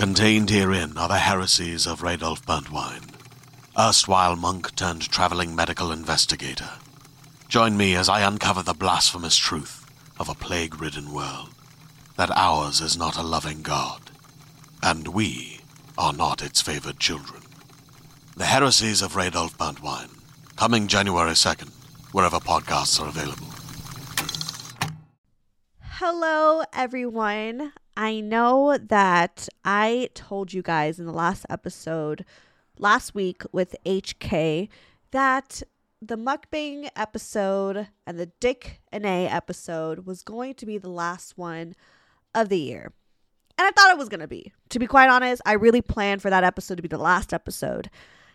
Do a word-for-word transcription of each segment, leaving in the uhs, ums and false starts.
Contained herein are the heresies of Radolf Burntwine, erstwhile monk turned traveling medical investigator. Join me as I uncover the blasphemous truth of a plague-ridden world, that ours is not a loving God, and we are not its favored children. The heresies of Radolf Burntwine, coming January second, wherever podcasts are available. Hello, everyone. I know that I told you guys in the last episode, last week with H K, that the mukbang episode and the Dick and A episode was going to be the last one of the year. And I thought it was going to be. To be quite honest, I really planned for that episode to be the last episode.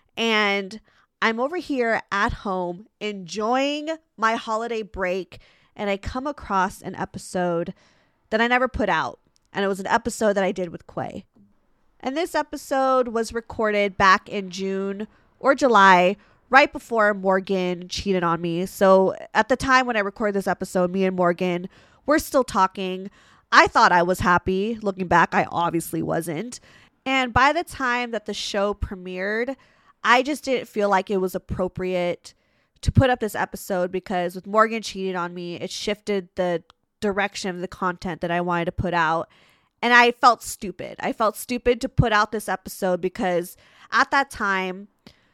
And I'm over here at home enjoying my holiday break, and I come across an episode that I never put out. And it was an episode that I did with Quay. And this episode was recorded back in June or July, right before Morgan cheated on me. So at the time when I recorded this episode, me and Morgan were still talking. I thought I was happy. Looking back, I obviously wasn't. And by the time that the show premiered, I just didn't feel like it was appropriate to put up this episode, because with Morgan cheated on me, it shifted the direction of the content that I wanted to put out. And I felt stupid. I felt stupid to put out this episode because at that time,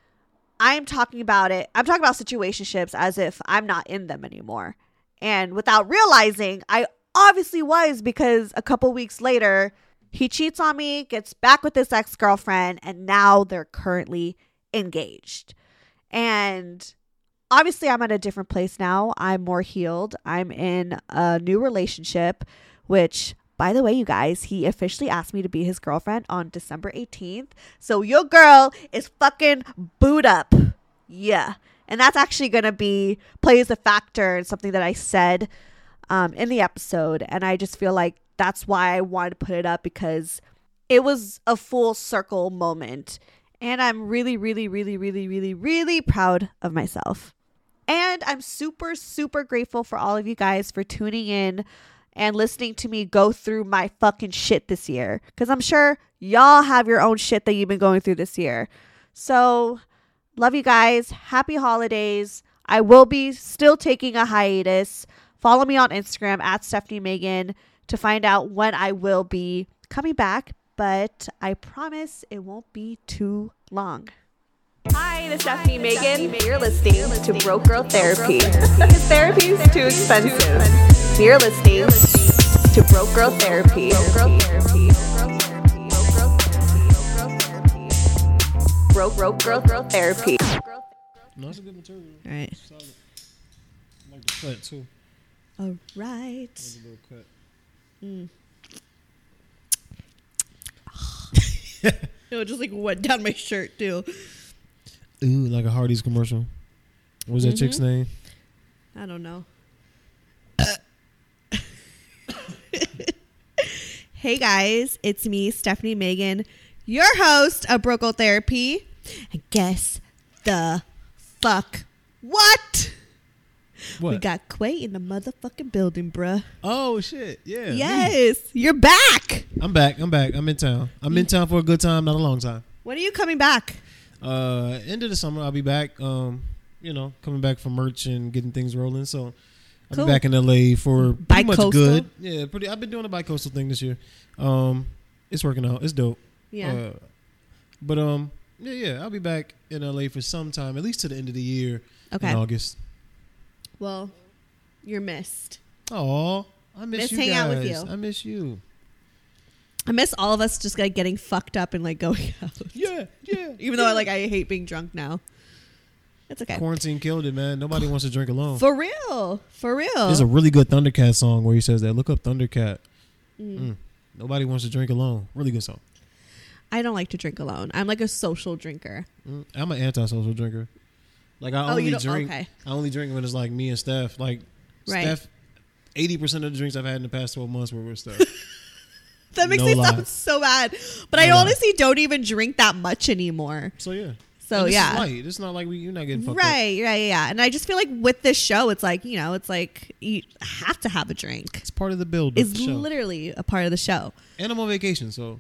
I'm talking about it. I'm talking about situationships as if I'm not in them anymore. And without realizing, I obviously was, because a couple weeks later, he cheats on me, gets back with this ex-girlfriend, and now they're currently engaged. And obviously, I'm at a different place now. I'm more healed. I'm in a new relationship, which, by the way, you guys, he officially asked me to be his girlfriend on December eighteenth. So your girl is fucking booed up. Yeah. And that's actually going to be, plays a factor in something that I said um, in the episode. And I just feel like that's why I wanted to put it up, because it was a full circle moment. And I'm really, really, really, really, really, really proud of myself. And I'm super, super grateful for all of you guys for tuning in and listening to me go through my fucking shit this year. Because I'm sure y'all have your own shit that you've been going through this year. So, love you guys. Happy holidays. I will be still taking a hiatus. Follow me on Instagram at Stephanie Megan to find out when I will be coming back. But I promise it won't be too long. Hi, this is Stephanie Megan. You're listening to Broke Girl Therapy. Because therapy is too expensive. You're listening to Broke Girl Therapy. Broke Broke Girl Girl Therapy. No, that's a good material. All right. Solid. I like the cut too. All right. There's a little cut. Mm. It just like went down my shirt too. Ooh, like a Hardee's commercial. What was that mm-hmm. chick's name? I don't know. Hey guys, it's me, Stephanie Megan, your host of Broke Girl Therapy. And guess the fuck what? What? We got Quay in the motherfucking building, bruh. Oh shit, yeah. Yes, me. You're back. I'm back. I'm back. I'm in town. I'm in town for a good time, not a long time. When are you coming back? Uh, end of the summer, I'll be back. Um, you know, coming back from merch and getting things rolling. So I'll cool. be back in L A for pretty Bi-coastal? much good. Yeah, pretty. I've been doing a bi-coastal thing this year. Um, it's working out. It's dope. Yeah. Uh, but um, yeah, yeah, I'll be back in L A for some time, at least to the end of the year. Okay. In August. Well, you're missed. Oh, I miss, miss you hanging guys. out with you. I miss you. I miss all of us just like getting fucked up and like going out. Yeah, yeah. Even though I like I hate being drunk now. It's okay. Quarantine killed it, man. Nobody wants to drink alone. For real. For real. There's a really good Thundercat song where he says that. Look up Thundercat. Mm. Mm. Nobody wants to drink alone. Really good song. I don't like to drink alone. I'm like a social drinker. Mm. I'm an anti-social drinker. Like I oh, only you drink. Okay. I only drink when it's like me and Steph. Like right. Steph, eighty percent of the drinks I've had in the past twelve months were with Steph. That makes no me lie. sound so bad. But no I lie. honestly don't even drink that much anymore. So yeah. So this yeah. Is light. It's not like we, you're not getting fucked right, up. Right, yeah. And I just feel like with this show, it's like, you know, it's like you have to have a drink. It's part of the build. It's the show. literally a part of the show. And I'm on vacation, so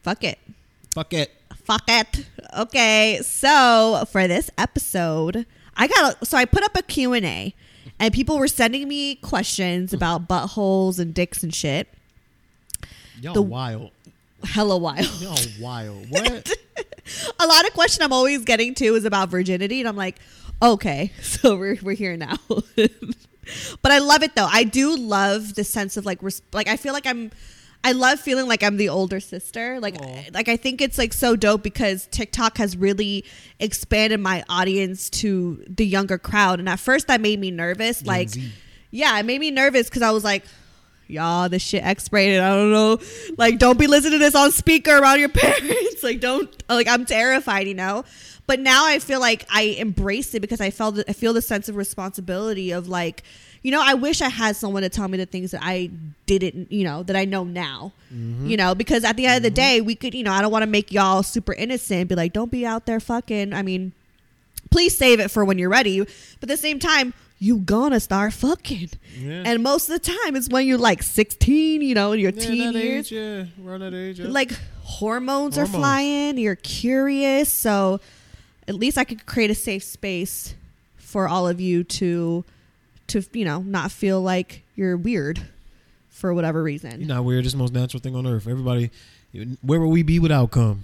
Fuck it. Fuck it. Fuck it. Okay, so for this episode, I got so I put up a Q and A, and people were sending me questions about buttholes and dicks and shit. Y'all The- wild. Hella wild. Y'all wild. What? A lot of question I'm always getting to is about virginity, and I'm like, okay, so we're we're here now. But I love it though. I do love the sense of like res- like I feel like I'm I love feeling like I'm the older sister. Like Aw. like I think it's like so dope because TikTok has really expanded my audience to the younger crowd. And at first that made me nervous. Gen Like Z. yeah, it made me nervous because I was like, y'all, this shit X-rated. I don't know. Like, don't be listening to this on speaker around your parents. Like, don't. Like, I'm terrified, you know. But now I feel like I embrace it because I felt I feel the sense of responsibility of like, you know, I wish I had someone to tell me the things that I didn't, you know, that I know now. Mm-hmm. You know, because at the end of the day, we could, you know, I don't want to make y'all super innocent and be like, don't be out there fucking. I mean, please save it for when you're ready. But at the same time, you gonna start fucking. Yeah. And most of the time it's when you're like sixteen, you know, in your Yeah, teen that years. age, yeah. Around that age. Yeah. Like hormones, are Hormones. flying, you're curious. So at least I could create a safe space for all of you to to, you know, not feel like you're weird for whatever reason. You're not weird. It's the most natural thing on earth. Everybody, where would we be without cum?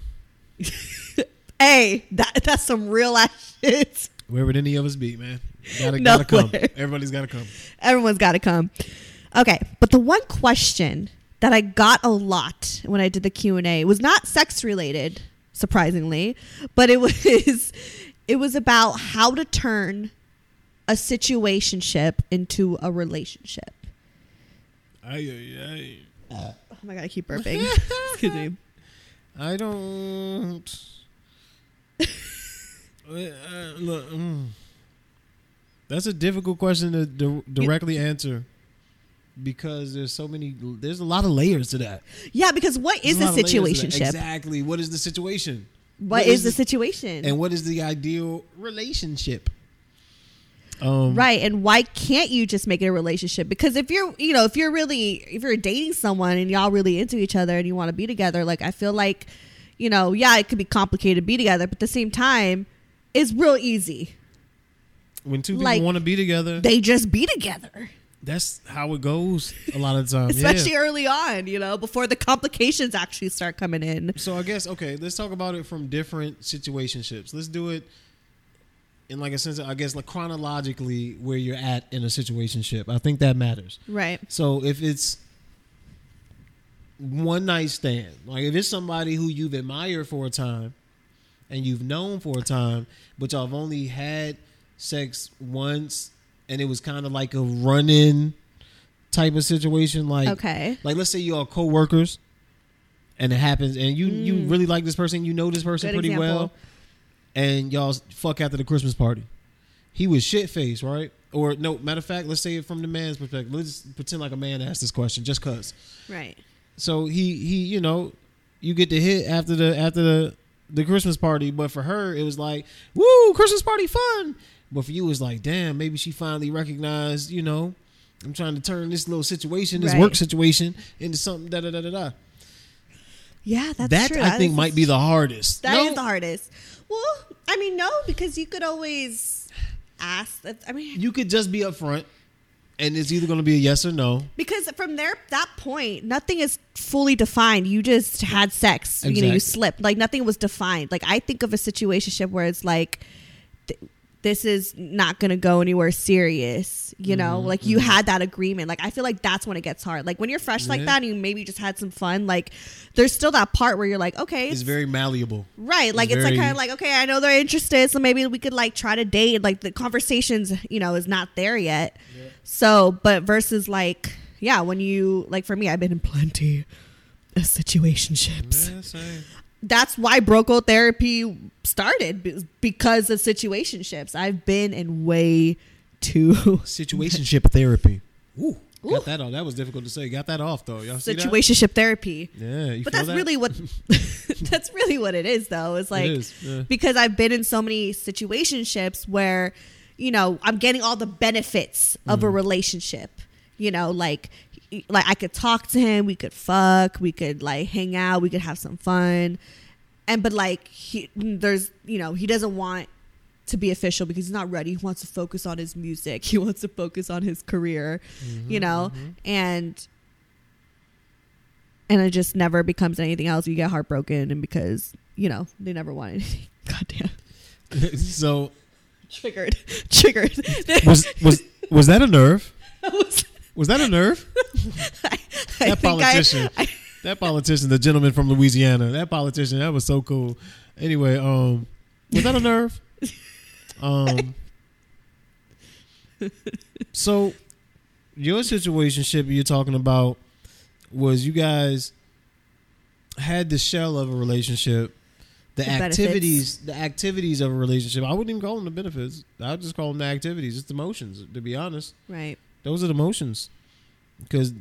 Hey, that that's some real ass shit. Where would any of us be, man? Gotta, No gotta come. way. Everybody's gotta come. Everyone's got to come. Okay, but the one question that I got a lot when I did the Q and A was not sex related, surprisingly, but it was it was about how to turn a situationship into a relationship. Aye, aye, aye. Oh my god, I keep burping. Excuse me. I don't. Uh, look, mm. That's a difficult question to di- directly answer because there's so many. There's a lot of layers to that. Yeah, because what is There's a lot of layers to that. situationship? Exactly. What is the situation? What is the situation? And what is the ideal relationship? Um, Right, and why can't you just make it a relationship? Because if you're, you know, if you're really, if you're dating someone and y'all really into each other and you want to be together, like I feel like, you know, yeah, it could be complicated to be together, but at the same time, it's real easy. When two people Like, want to be together, They just be together, that's how it goes a lot of the time. especially yeah. early on, you know, before the complications actually start coming in. So I guess okay, let's talk about it from different situationships. Let's do it in like a sense, I guess, like chronologically where you're at in a situationship. I think that matters. Right. So if it's one night stand, like if it's somebody who you've admired for a time and you've known for a time, but y'all have only had sex once and it was kind of like a run-in type of situation, like Okay. like let's say y'all co-workers and it happens and you you Mm. really like this person, you know this person Good pretty example. well, and y'all fuck after the Christmas party. He was shit faced, right? Or no, matter of fact, let's say it from the man's perspective. Let's pretend like a man asked this question just cause. Right. So he he, you know, you get the hit after the after the the Christmas party, but for her it was like, woo, Christmas party fun. But for you, it's like, damn, maybe she finally recognized, you know, I'm trying to turn this little situation, this Right. work situation, into something da da da da da. Yeah, that's That true. I That think is- might be the hardest. That is No, the hardest. Well, I mean, no, because you could always ask. That, I mean, you could just be upfront, and it's either going to be a yes or no. because from there, that point, nothing is fully defined. You just had sex. You know, you Exactly. slipped. Like nothing was defined. Like I think of a situationship where it's like, th- this is not going to go anywhere serious. You know, Mhm, like you mhm. had that agreement. Like I feel like that's when it gets hard. Like when you're fresh like Yeah. that and you maybe just had some fun. Like there's still that part where you're like, okay, It's very malleable. right, like It's it's, like very- kind of like, okay, I know they're interested, so maybe we could like try to date. And, like the conversations, you know, is not there yet. Yeah. So, but versus like, yeah, when you like for me, I've been in plenty of situationships. Yeah, same. That's why Broco therapy started be- because of situationships. I've been in way too Situationship therapy. Ooh, Ooh. got that off. That was difficult to say. Got that off though. Y'all see that? situationship therapy. Yeah, you But feel that's that? really what that's really what it is, though. It's like it is. Yeah. because I've been in so many situationships where, you know, I'm getting all the benefits of a Mm. relationship. You know, like like I could talk to him, we could fuck, we could like hang out, we could have some fun. And but like he there's you know, he doesn't want to be official because he's not ready. He wants to focus on his music. He wants to focus on his career, mm-hmm, you know, mm-hmm. and and it just never becomes anything else. You get heartbroken, and because you know they never want anything. Goddamn. So triggered, triggered. was was was that a nerve? was, was that a nerve? I, I that politician, I, I, that politician, the gentleman from Louisiana, that politician, that was so cool. Anyway, um, was that a nerve? Um. So, your situationship you're talking about was you guys had the shell of a relationship, the, the activities, benefits. the activities of a relationship. I wouldn't even call them the benefits. I would just call them the activities. It's the motions, to be honest. Right. Those are the motions, because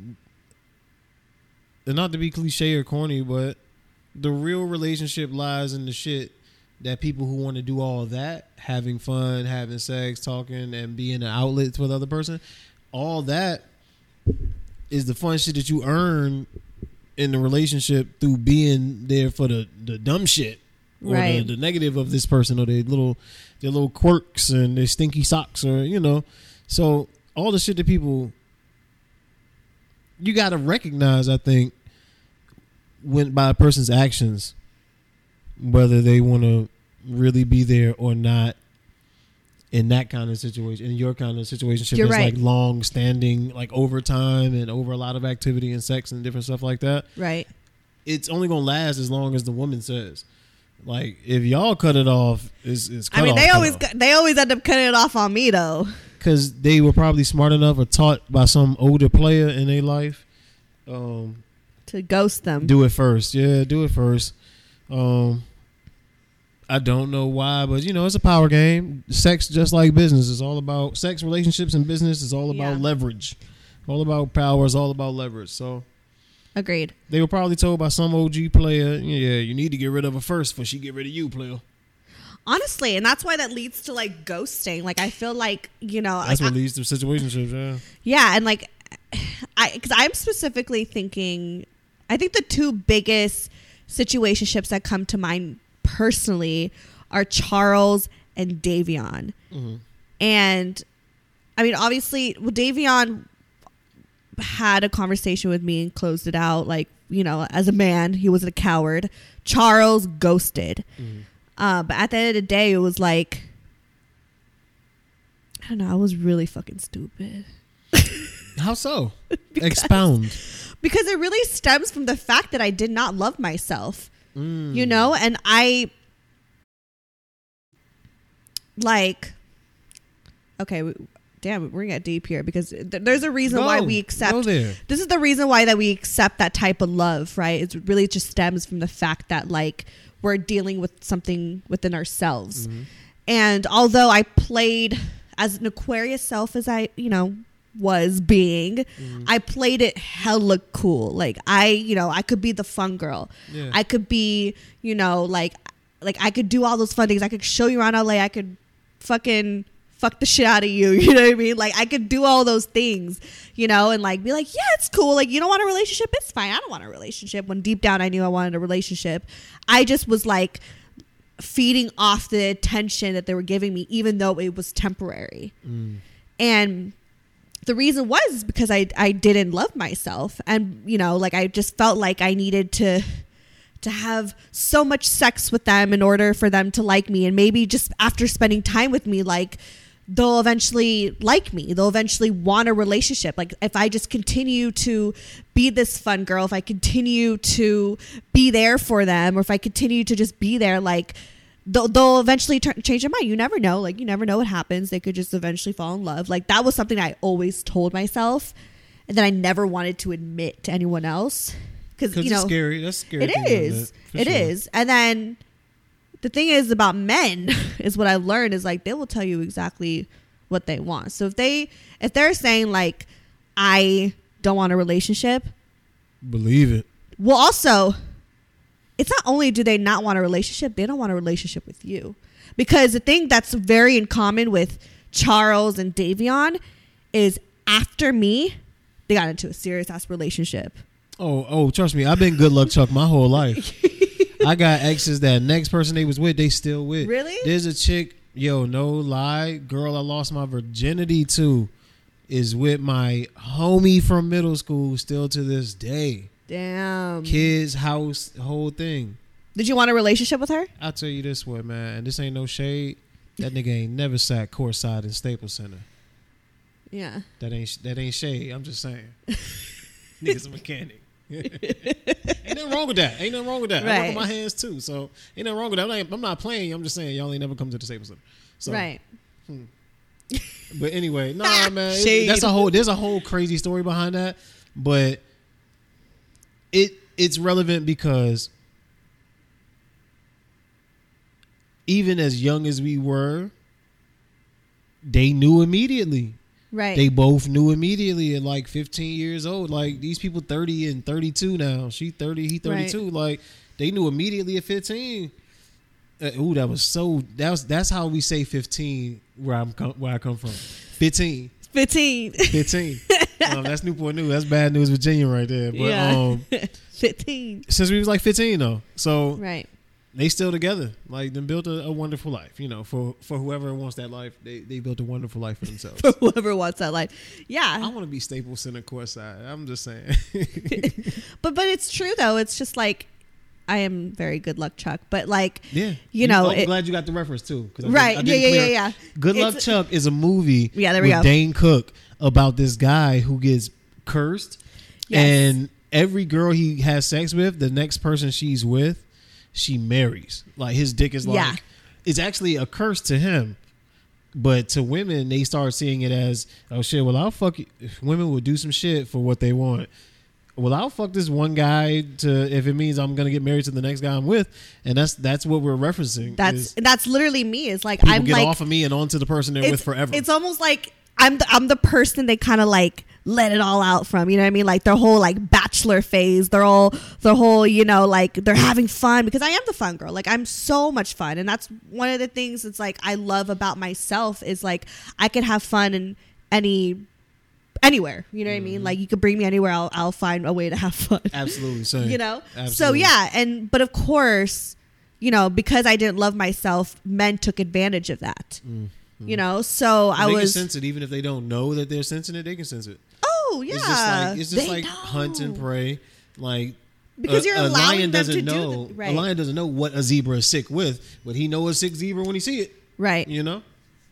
they're not to be cliche or corny, but the real relationship lies in the shit that people who want to do all that, having fun, having sex, talking, and being an outlet for the other person, all that is the fun shit that you earn in the relationship through being there for the, the dumb shit or right. the, the negative of this person or their little their little quirks and their stinky socks or, you know. So all the shit that people, you got to recognize, I think, when by a person's actions, whether they want to really be there or not in that kind of situation, in your kind of situation, You're that's right. like long standing, like over time and over a lot of activity and sex and different stuff like that. Right. It's only going to last as long as the woman says. Like, if y'all cut it off, it's, it's cut I mean, off, they always off. they always end up cutting it off on me though. Because they were probably smart enough or taught by some older player in their life. Um, to ghost them. Do it first. Yeah, do it first. Um, I don't know why, but you know, it's a power game. Sex, just like business, is all about sex, relationships, and business is all about Yeah. leverage. All about power. It's all about leverage. So, agreed. They were probably told by some O G player, yeah, you need to get rid of her first before she get rid of you, player. Honestly, and that's why that leads to like ghosting. Like I feel like, you know, That's like, what I, leads to situationships. Yeah. Yeah, and like, I because I'm specifically thinking, I think the two biggest situationships that come to mind personally are Charles and Davion. Mm-hmm. And I mean, obviously, well, Davion had a conversation with me and closed it out. Like, you know, as a man, he wasn't a coward. Charles ghosted. Mm-hmm. Uh, but at the end of the day, it was like, I don't know, I was really fucking stupid. How so? because, Expound. Because it really stems from the fact that I did not love myself. Mm. You know, and I like, okay, we, damn, we're gonna get deep here because th- there's a reason go, why we accept. Go there. This is the reason why that we accept that type of love, right? It really just stems from the fact that like we're dealing with something within ourselves. Mm-hmm. And although I played as an Aquarius self as I, you know, was being, mm-hmm. I played it hella cool. Like I, you know, I could be the fun girl. Yeah. I could be, you know, like, like I could do all those fun things. I could show you around L A. I could fucking fuck the shit out of you. You know what I mean? Like I could do all those things, you know, and like be like, yeah, it's cool. Like you don't want a relationship? It's fine. I don't want a relationship. When deep down I knew I wanted a relationship. I just was like feeding off the attention that they were giving me, even though it was temporary. Mm. And the reason was because I, I didn't love myself. And, you know, like I just felt like I needed to to have so much sex with them in order for them to like me. And maybe just after spending time with me, like they'll eventually like me. They'll eventually want a relationship. Like if I just continue to be this fun girl, if I continue to be there for them, or if I continue to just be there, like they'll, they'll eventually t- change their mind. You never know. Like you never know what happens. They could just eventually fall in love. Like that was something I always told myself, and that I never wanted to admit to anyone else. Because you know, it's scary. That's scary. It is. It, it sure. is. And then the thing is about men is what I learned is like they will tell you exactly what they want. So if they if they're saying like I don't want a relationship, believe it. Well, also, it's not only do they not want a relationship, they don't want a relationship with you. Because the thing that's very in common with Charles and Davion is after me, they got into a serious ass relationship. Oh, oh, trust me, I've been good luck Chuck my whole life. I got exes that next person they was with, they still with. Really? There's a chick, yo, no lie, girl I lost my virginity to is with my homie from middle school still to this day. Damn. Kids, house, whole thing. Did you want a relationship with her? I'll tell you this way, man, and this ain't no shade. That nigga ain't never sat courtside in Staples Center. Yeah. That ain't that ain't shade. I'm just saying. Nigga's a mechanic. Ain't nothing wrong with that. Ain't nothing wrong with that. Right. I work with my hands too, so ain't nothing wrong with that. I'm not, I'm not playing you. I'm just saying y'all ain't never come to the Staples Center. So, right. Hmm. But anyway, nah, man. it- Shade. that's a whole. There's a whole crazy story behind that, but it it's relevant because even as young as we were, they knew immediately. Right. They both knew immediately at like fifteen years old. Like these people thirty and thirty-two now. She thirty, he thirty-two. Right. Like they knew immediately at fifteen. Uh, ooh, that was so. That was that's how we say fifteen where I'm com- where I come from. Fifteen. fifteen. Fifteen. um, that's Newport News. That's bad news, Virginia, right there. But Yeah. um, fifteen. since we was like fifteen though, so Right. they still together. Like them built a, a wonderful life. You know, for for whoever wants that life, they they built a wonderful life for themselves. For whoever wants that life. I Yeah. want to be Staples Center courtside. I'm just saying. But but it's true though. It's just like I am very good luck Chuck, but like Yeah, you know, I'm it- glad you got the reference too. 'Cause I did- right. I yeah, didn't yeah, yeah, clear- yeah. Good Luck It's- Chuck is a movie. Yeah, there we with go. Dane Cook about this guy who gets cursed, Yes. and every girl he has sex with, the next person she's with, she marries. Like his dick is like Yeah. it's actually a curse to him. But to women, they start seeing it as, oh shit, well I'll fuck you. Women will do some shit for what they want. Well, I'll fuck this one guy to if it means I'm gonna get married to the next guy I'm with, and that's that's what we're referencing. That's is that's literally me. It's like people I'm get like off of me and onto the person they're it's, with forever. It's almost like I'm the I'm the person they kind of like let it all out from. You know what I mean? Like their whole like bachelor phase. They're all their whole you know like they're having fun because I am the fun girl. Like I'm so much fun, and that's one of the things that's like I love about myself is like I can have fun in any anywhere. You know what I mean? Like you could bring me anywhere. I'll I'll find a way to have fun. Absolutely, same. You know? Absolutely. So yeah, and but of course, you know, because I didn't love myself, men took advantage of that. Mm, You know, so I they was can sense it even if they don't know that they're sensing it. They can sense it. oh yeah, It's just like it's just They like know. hunt and prey. Like Because a, you're a allowing lion them doesn't to do know. the- right. A lion doesn't know what a zebra is sick with, but he knows a sick zebra when he see it. right. You know,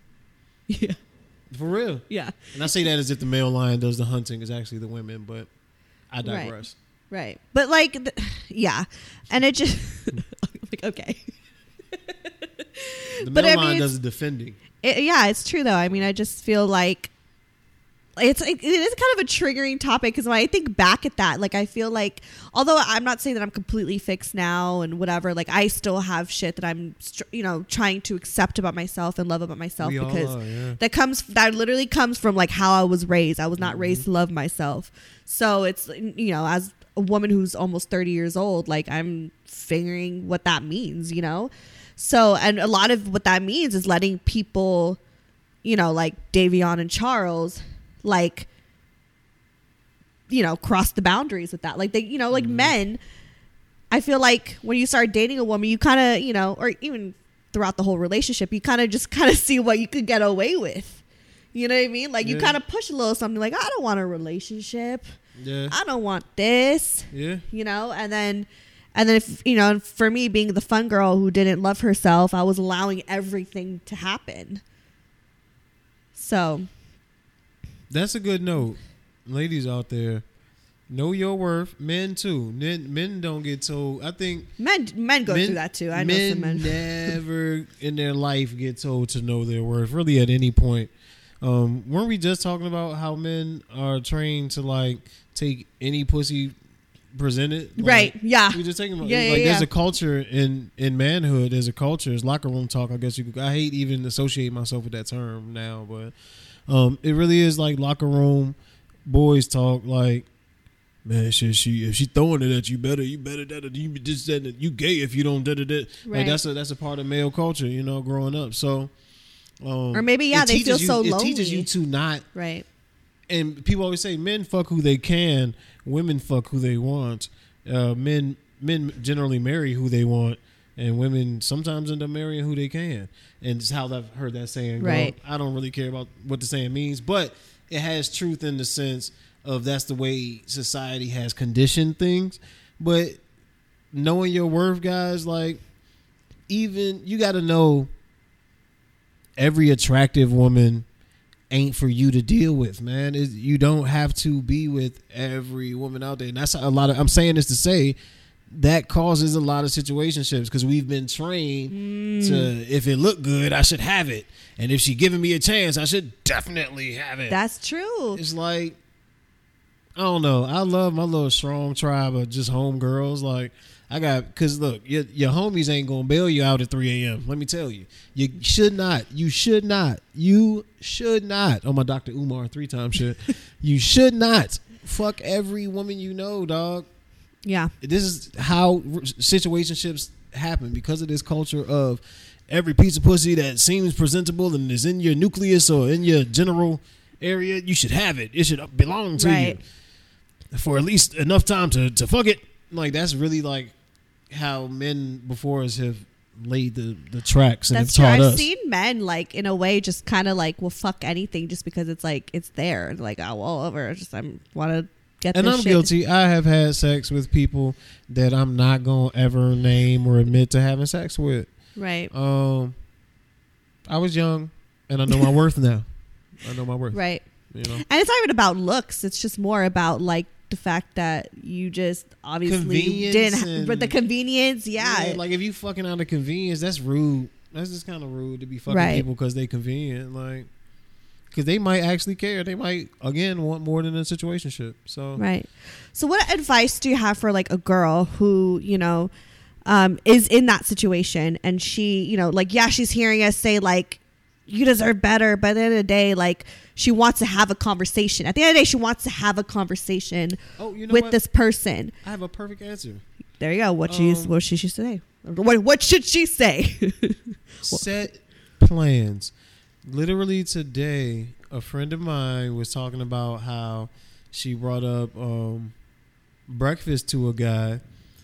Yeah, for real. yeah, And I say that as if the male lion does the hunting is actually the women, but I digress. right. But like, th- yeah, and it just like okay, The But male I mean, lion it's- does the defending. it, yeah, it's true though. I mean, I just feel like it's it is kind of a triggering topic because when I think back at that, like I feel like although I'm not saying that I'm completely fixed now and whatever, like I still have shit that I'm str- you know trying to accept about myself and love about myself We all because are, yeah. that comes that literally comes from like how I was raised. I was not Mm-hmm. raised to love myself, so it's you know as a woman who's almost thirty years old, like I'm figuring what that means, you know. So and a lot of what that means is letting people, you know, like Davion and Charles, like, you know, cross the boundaries with that. Like they, you know, like Mhm. men, I feel like when you start dating a woman, you kind of, you know, or even throughout the whole relationship, you kind of just kind of see what you could get away with. You know what I mean? Like you Yeah. kind of push a little something like, I don't want a relationship. Yeah. I don't want this, Yeah. you know? And then, and then if, you know, for me being the fun girl who didn't love herself, I was allowing everything to happen. So, That's a good note. Ladies out there, know your worth. Men too. Men, men don't get told. I think men men go men, through that too. I know men some men. never in their life get told to know their worth, really at any point. Um, weren't we just talking about how men are trained to like take any pussy presented? Like, Right. Yeah. We just talking about Yeah, yeah, like there's yeah. a culture in in manhood. There's a culture. It's locker room talk. I guess you could. I hate even associating myself with that term now, but um, it really is like locker room boys talk. Like, man, shit, she if she throwing it at you, better you better that you just said that you gay if you don't da da da. Right. Like that's a that's a part of male culture, you know, growing up. So, um, Or maybe, yeah, it they feel teaches you- so It teaches lonely. you to not Right. and people always say men fuck who they can, women fuck who they want. Uh, men men generally marry who they want, and women sometimes end up marrying who they can. And it's how I've heard that saying go. Right. I don't really care about what the saying means, but it has truth in the sense of that's the way society has conditioned things. But knowing your worth, guys, like, even you got to know every attractive woman ain't for you to deal with, man. It, you don't have to be with every woman out there. And that's a lot of, I'm saying this to say that causes a lot of situationships because we've been trained mm. to, if it looked good, I should have it. And if she giving me a chance, I should definitely have it. That's true. It's like, I don't know. I love my little strong tribe of just homegirls. Like, I got, because look, your, your homies ain't going to bail you out at three a.m. Let me tell you. You should not. You should not. You should not. Oh, my Doctor Umar three-time shit. You should not fuck every woman you know, dog. Yeah. This is how situationships happen because of this culture of every piece of pussy that seems presentable and is in your nucleus or in your general area, you should have it. It should belong to right. you for at least enough time to, to fuck it. Like, that's really like how men before us have laid the, the tracks and that's have taught true. I've us. seen men like in a way just kind of like will fuck anything just because it's like it's there. Like, oh well, over. Just I want to get. And this I'm shit. guilty. I have had sex with people that I'm not gonna ever name or admit to having sex with. Right. Um, I was young, and I know my worth now. I know my worth. Right. You know, and it's not even about looks. It's just more about like the fact that you just obviously didn't have, but the convenience, yeah. yeah. Like if you fucking out of convenience, that's rude. That's just kind of rude to be fucking right. people because they convenient. Like, because they might actually care. They might, again, want more than a situationship. So right. So what advice do you have for like a girl who, you know, um, is in that situation and she, you know, like, yeah, she's hearing us say like, you deserve better. But at the end of the day, like, she wants to have a conversation. At the end of the day, she wants to have a conversation oh, you know with what? this person. I have a perfect answer. There you go. What, um, she's, what should she say? What, what should she say? Set plans. Literally today, a friend of mine was talking about how she brought up um, breakfast to a guy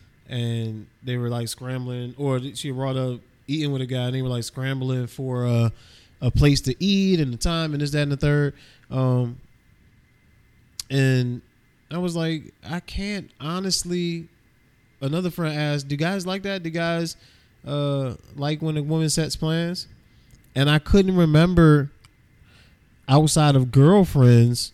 and they were like scrambling, or she brought up eating with a guy and they were like scrambling for a, a place to eat and the time and this, that, and the third. Um, and I was like, I can't honestly. Another friend asked, do guys like that? Do guys uh, like when a woman sets plans? And I couldn't remember outside of girlfriends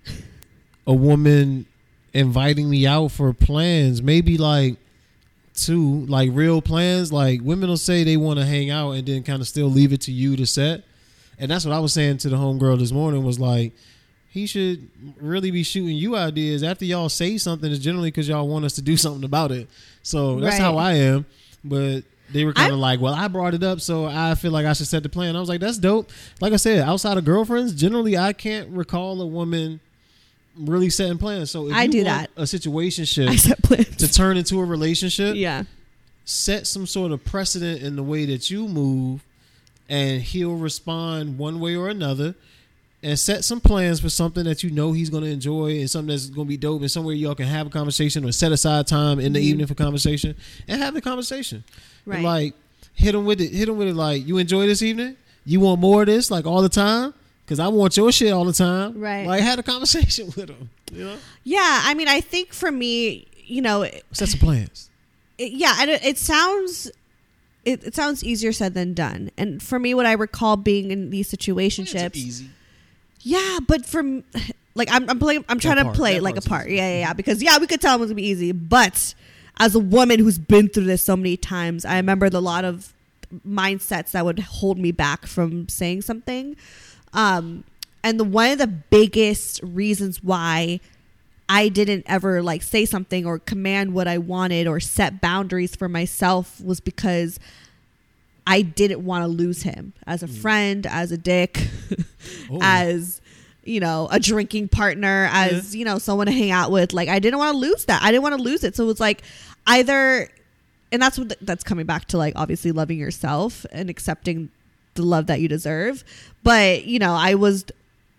a woman inviting me out for plans. Maybe like two, like real plans. Like women will say they want to hang out and then kind of still leave it to you to set. And that's what I was saying to the homegirl this morning was like, he should really be shooting you ideas after y'all say something. It's generally because y'all want us to do something about it. So that's right. how I am. But they were kind of like, well, I brought it up, so I feel like I should set the plan. I was like, that's dope. Like I said, outside of girlfriends, generally I can't recall a woman really setting plans. So if I you do want that. a situationship I set plans. to turn into a relationship, yeah, set some sort of precedent in the way that you move, and he'll respond one way or another. And set some plans for something that you know he's going to enjoy and something that's going to be dope and somewhere y'all can have a conversation or set aside time in the mm-hmm. evening for conversation and have the conversation. Right. And like hit him with it. Hit him with it. Like, you enjoy this evening? You want more of this? Like all the time? Because I want your shit all the time. Right. Like had a conversation with him. You know? Yeah. I mean, I think for me, you know, set some plans. It, yeah. And it, it sounds, it, it sounds easier said than done. And for me, what I recall being in these situationships, it's easy. Yeah, but from like I'm I'm playing I'm trying that to part, play it like a part. Yeah, yeah, yeah. Because yeah, we could tell it was gonna be easy. But as a woman who's been through this so many times, I remember the lot of mindsets that would hold me back from saying something. Um, and the one of the biggest reasons why I didn't ever like say something or command what I wanted or set boundaries for myself was because I didn't want to lose him as a friend, as a dick, oh. as, you know, a drinking partner, as, yeah. you know, someone to hang out with. Like, I didn't want to lose that. I didn't want to lose it. So it was like either, and that's what, that's coming back to like, obviously loving yourself and accepting the love that you deserve. But, you know, I was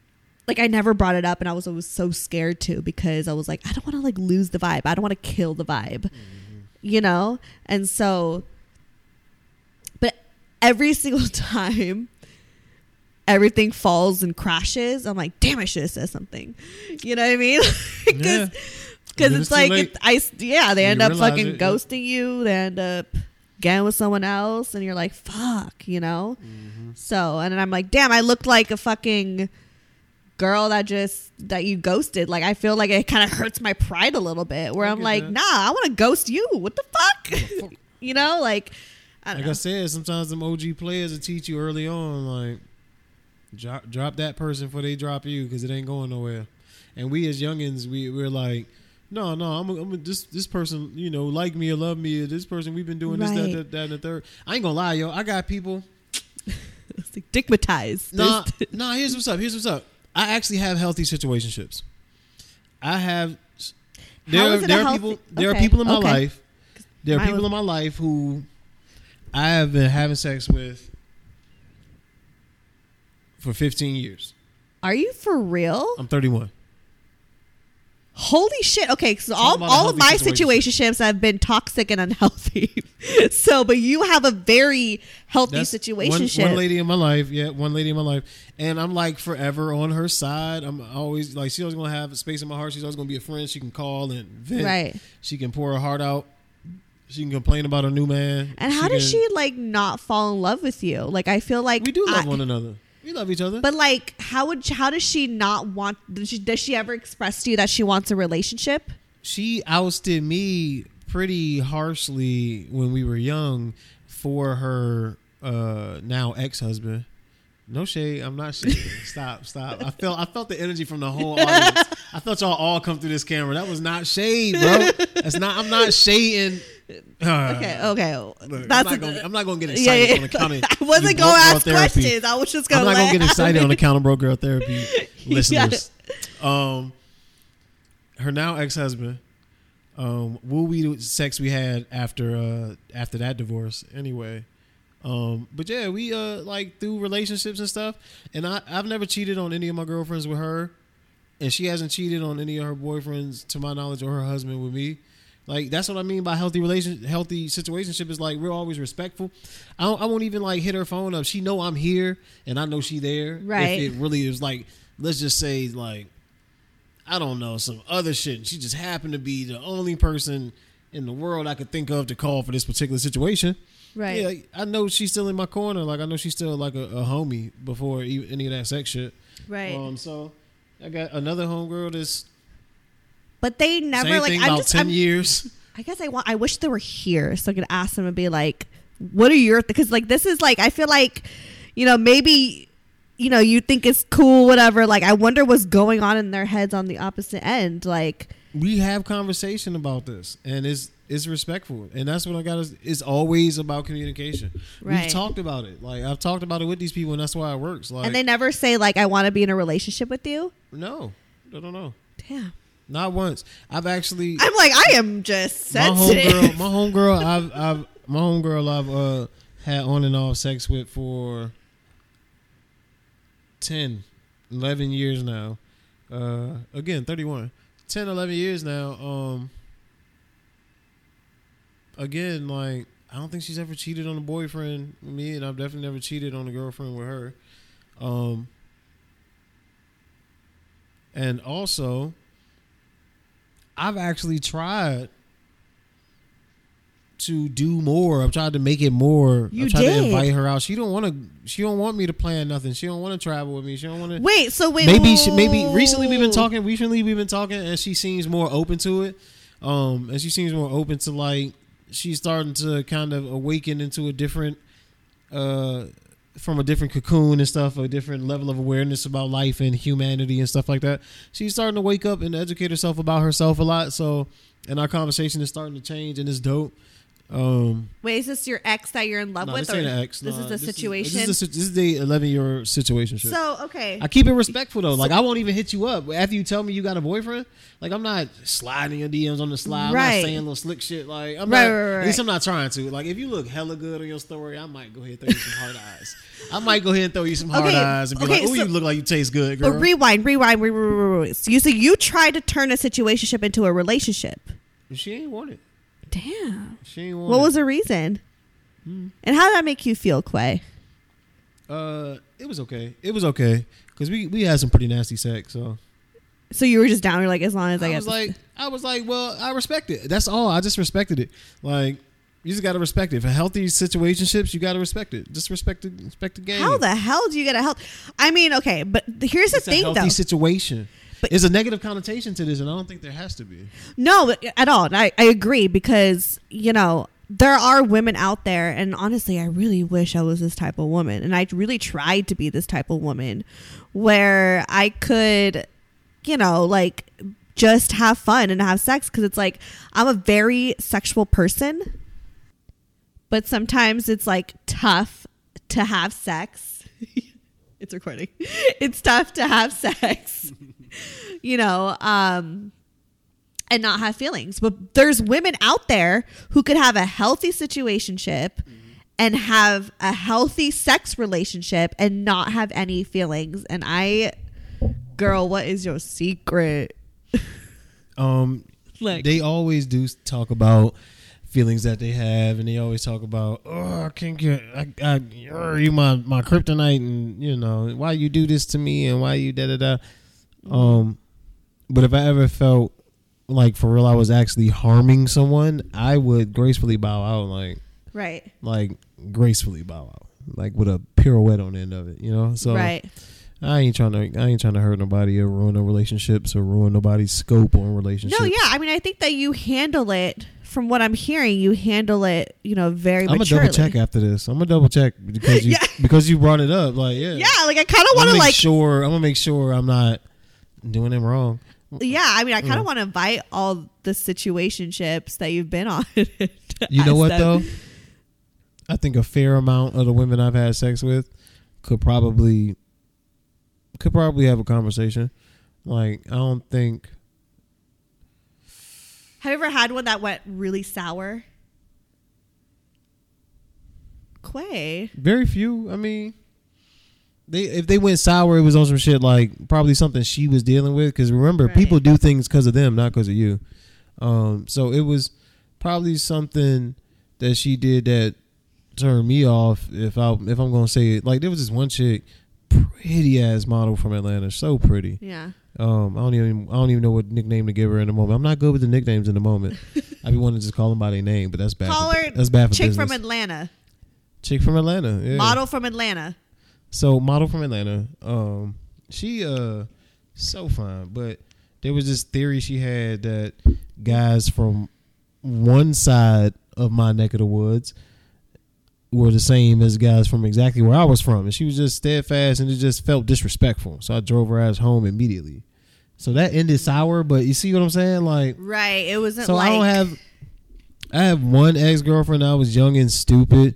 like I never brought it up, and I was always so scared to, because I was like, I don't want to like lose the vibe. I don't want to kill the vibe, mm-hmm. you know? And so, but every single time everything falls and crashes, I'm like, damn, I should have said something. You know what I mean? Because yeah. it's, it's like, it, I, yeah, they you end up fucking it, ghosting yeah. you. They end up getting with someone else, and you're like, fuck, you know? Mm-hmm. So, and then I'm like, damn, I looked like a fucking girl that just that you ghosted. Like, I feel like it kind of hurts my pride a little bit, where I I'm like, that. nah, I want to ghost you. What the fuck? fuck? You know, like, I don't like know. I said, sometimes them O G players will teach you early on, like, drop drop that person before they drop you, because it ain't going nowhere. And we as youngins, we we're like, no, no, I'm, a, I'm a, this this person, you know, like me or love me, or this person, we've been doing right. this, that, that, that, and the third. I ain't gonna lie, yo, I got people. It's like stigmatized. Nah, nah. Here's what's up. Here's what's up. I actually have healthy situationships. I have. There, How is it there a are healthy, people. There okay, are people in my okay. life. There are Mine people was, in my life who I have been having sex with for fifteen years. Are you for real? I'm thirty-one. Holy shit. Okay, so all, all of my situationships have been toxic and unhealthy. So, but you have a very healthy That's situationship. One, one lady in my life, yeah, one lady in my life. And I'm like forever on her side. I'm always like, she's always going to have a space in my heart. She's always going to be a friend. She can call and vent. Right. She can pour her heart out. She can complain about her new man. And how she does can, she like not fall in love with you? Like, I feel like we do love I, one another. We love each other. But like, how would how does she not want? Does she, does she ever express to you that she wants a relationship? She ousted me pretty harshly when we were young for her uh, now ex-husband. No shade. I'm not shading. Stop. Stop. I felt I felt the energy from the whole audience. I thought y'all all come through this camera. That was not shade, bro. That's not. I'm not shading. Uh, okay. Okay. Look, That's I'm, not gonna, I'm not gonna get excited yeah, yeah. on account of. I wasn't gonna ask questions. I was just gonna. I'm not let gonna get excited on account of Bro Girl Therapy listeners. Yeah. Um, her now ex-husband. Um, woo wee sex we had after uh after that divorce. Anyway. Um, but yeah, we uh like through relationships and stuff, and I I've never cheated on any of my girlfriends with her, and she hasn't cheated on any of her boyfriends to my knowledge, or her husband with me. Like, that's what I mean by healthy relation, healthy situationship is like we're always respectful. I don't, I won't even like hit her phone up. She know I'm here and I know she there. Right. If it really is like, let's just say like, I don't know, some other shit. And she just happened to be the only person in the world I could think of to call for this particular situation. Right. Yeah, I know she's still in my corner. Like, I know she's still like a, a homie before even any of that sex shit. Right. Um. So I got another homegirl that's. But they never same like. Thing I'm about just. ten I'm, years. I guess I want. I wish they were here so I could ask them and be like, "What are your?" Because like this is like I feel like, you know, maybe, you know, you think it's cool, whatever. Like I wonder what's going on in their heads on the opposite end. Like we have conversation about this, and it's it's respectful, and that's what I got. It's always about communication. Right. We've talked about it. Like I've talked about it with these people, and that's why it works. Like, and they never say like, "I want to be in a relationship with you." No, I don't know. Damn. Not once. I've actually. I'm like I am just sensitive. My homegirl, my homegirl, I've, I've, my homegirl, I've uh, had on and off sex with for ten, eleven years now. Uh, again, thirty-one. ten, eleven years now. Um, again, like I don't think she's ever cheated on a boyfriend with me, and I've definitely never cheated on a girlfriend with her. Um, and also. I've actually tried to do more. I've tried to make it more. You I've tried did. to invite her out. She don't want to. She don't want me to plan nothing. She don't want to travel with me. She don't want to. Wait. So wait. Maybe. She, maybe recently we've been talking. Recently we've been talking, and she seems more open to it. Um, and she seems more open to like she's starting to kind of awaken into a different, uh, from a different cocoon and stuff, a different level of awareness about life and humanity and stuff like that. She's starting to wake up and educate herself about herself a lot. So, and our conversation is starting to change, and it's dope. Um, Wait, is this your ex that you're in love no, with? this or ain't an ex. This No, is the this situation. Is, this is, a, this is the eleven year situation. So, okay. I keep it respectful though. Like I won't even hit you up after you tell me you got a boyfriend. Like I'm not sliding your D Ms on the slide. I'm Right. not saying little slick shit. Like I'm Right, not. right, right. At least I'm not trying to. Like if you look hella good on your story, I might go ahead and throw you some hard eyes. I might go ahead and throw you some hard Okay, eyes and be okay, like, "Oh, so- you look like you taste good, girl." But rewind, rewind, rewind, rewind. So you so you tried to turn a situationship into a relationship. She ain't want it. Damn. She ain't want What it. was the reason? Hmm. And how did that make you feel, Quay? Uh, it was okay. It was okay because we we had some pretty nasty sex. So So you were just down. You're like, as long as I, I get was like, I was like, well, I respect it. That's all. I just respected it. Like you just gotta respect it. For healthy situationships, you gotta respect it. Just respect it. Respect the game. how the hell do you get a help? I mean, okay, but here's the it's a thing, healthy though. situation. But- There's a negative connotation to this, and I don't think there has to be. No, at all. And I, I agree because, you know, there are women out there. And honestly, I really wish I was this type of woman. And I really tried to be this type of woman where I could, you know, like just have fun and have sex. Because it's like I'm a very sexual person. But sometimes it's like tough to have sex. It's recording. It's tough to have sex. You know, um, and not have feelings. But there's women out there who could have a healthy situationship mm-hmm. and have a healthy sex relationship and not have any feelings. And I, girl, what is your secret? Um, Like, they always do talk about feelings that they have, and they always talk about, oh, I can't get, I, I, you my my kryptonite, and you know why you do this to me, and why you da da da. Mm-hmm. Um, but if I ever felt like for real I was actually harming someone, I would gracefully bow out, like right, like gracefully bow out, like with a pirouette on the end of it, you know. So right. I ain't trying to. I ain't trying to hurt nobody or ruin no relationships or ruin nobody's scope on relationships. No, yeah. I mean, I think that you handle it. From what I'm hearing, you handle it, you know, very I'm maturely. gonna double check after this. I'm gonna double check because you Yeah. because you brought it up. Like, yeah, Yeah, like I kind of I'm want gonna to make like. sure. I'm gonna make sure I'm not doing it wrong. Yeah, I mean, I kind of Mm. want to invite all the situationships that you've been on. You know what them. though? I think a fair amount of the women I've had sex with could probably could probably have a conversation. Like, I don't think. Have you ever had one that went really sour? Quay. Very few. I mean, they if they went sour, it was on some shit like probably something she was dealing with. Because remember, Right. people do things because of them, not because of you. Um, so it was probably something that she did that turned me off. If I if I'm gonna say it, like there was this one chick, pretty ass model from Atlanta, so pretty. Yeah. Um, I don't even I don't even know what nickname to give her in the moment. I'm not good with the nicknames in the moment. I be wanting to just call them by their name, but that's bad. Call for, her that's bad for chick business. from Atlanta. Chick from Atlanta. Yeah. Model from Atlanta. So model from Atlanta. Um, she uh so fine, but there was this theory she had that guys from one side of my neck of the woods were the same as guys from exactly where I was from, and she was just steadfast, and it just felt disrespectful. So I drove her ass home immediately. So that ended sour, but you see what I'm saying? Like, Right. It wasn't so like. I don't have. I have one ex girlfriend. I was young and stupid,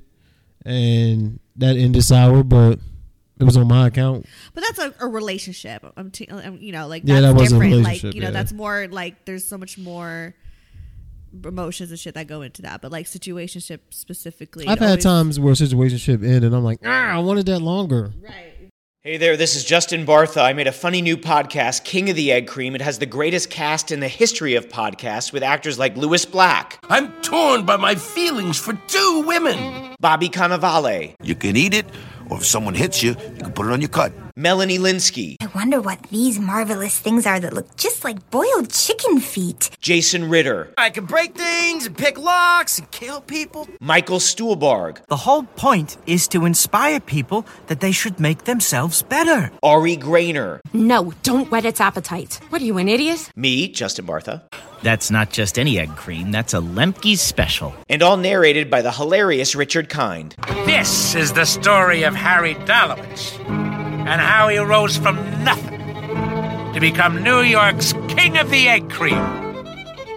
and that ended sour, but it was on my account. But that's a, a relationship. I'm, t- I'm, you know, like Yeah, that's that was a different. relationship, Like, you know, yeah. that's more like there's so much more emotions and shit that go into that. But like situationship specifically, I've it had always- times where a situationship ended, and I'm like, ah, I wanted that longer. Right. Hey there, this is Justin Bartha. I made a funny new podcast, King of the Egg Cream. It has the greatest cast in the history of podcasts with actors like Louis Black, I'm torn by my feelings for two women. Bobby Cannavale, You can eat it, or if someone hits you, you can put it on your cut. Melanie Linsky, I wonder what these marvelous things are that look just like boiled chicken feet. Jason Ritter, I can break things and pick locks and kill people. Michael Stuhlbarg, The whole point is to inspire people that they should make themselves better. Ari Grainer, No, don't whet its appetite. What are you, an idiot? me, Justin Bartha, That's not just any egg cream, that's a Lemke's special. and all narrated by the hilarious Richard Kind. This is the story of Harry Dalowitz and how he rose from nothing to become New York's King of the Egg Cream.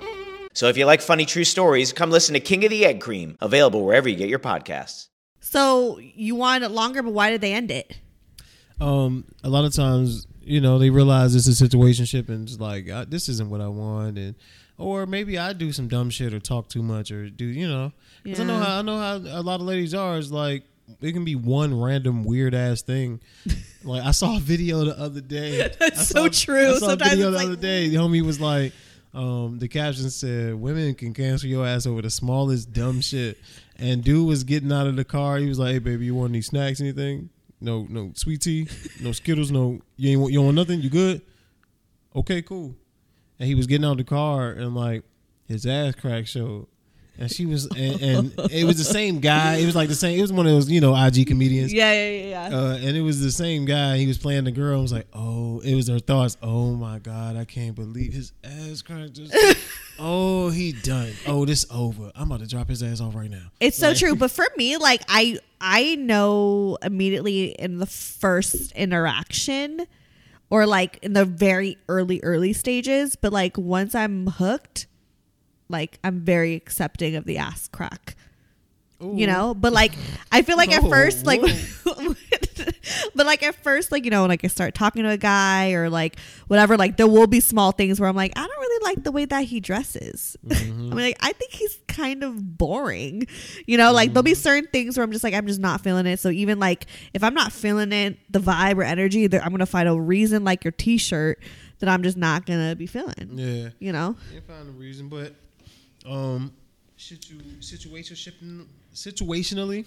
So if you like funny true stories, come listen to King of the Egg Cream, available wherever you get your podcasts. So you wanted it longer, but why did they end it? Um, a lot of times, you know, they realize it's a situationship and it's like, uh, this isn't what I want, and or maybe I do some dumb shit or talk too much or do, you know, because yeah. I know how I know how a lot of ladies are. It's like it can be one random weird ass thing. Like I saw a video the other day. That's I so saw, true. I saw Sometimes a video the like, other day. The homie was like, um, the caption said, "Women can cancel your ass over the smallest dumb shit." And dude was getting out of the car. He was like, "Hey, baby, you want any snacks? Anything? No, no sweet tea, no Skittles, no. You ain't want, you want nothing? You good? Okay, cool." And he was getting out of the car, and like his ass crack showed. And she was, and, and it was the same guy. It was like the same. It was one of those, you know, I G comedians. Yeah, yeah, yeah. yeah. Uh, and it was the same guy. He was playing the girl. I was like, oh, it was her thoughts. Oh my God, I can't believe his ass cracked. Just, oh, he done. Oh, this over. I'm about to drop his ass off right now. It's like, so true. But for me, like I, I know immediately in the first interaction, or like in the very early, early stages. But like once I'm hooked. Like I'm very accepting of the ass crack, Ooh. You know, but like, I feel like at oh, first, like, but like at first, like, you know, like I start talking to a guy or like whatever, like there will be small things where I'm like, I don't really like the way that he dresses. Mm-hmm. I mean, like, I think he's kind of boring, you know, like mm-hmm. there'll be certain things where I'm just like, I'm just not feeling it. So even like, if I'm not feeling it, the vibe or energy, I'm going to find a reason like your t-shirt that I'm just not going to be feeling. Yeah. You know? You find a reason, but Um, situ situationship situationally,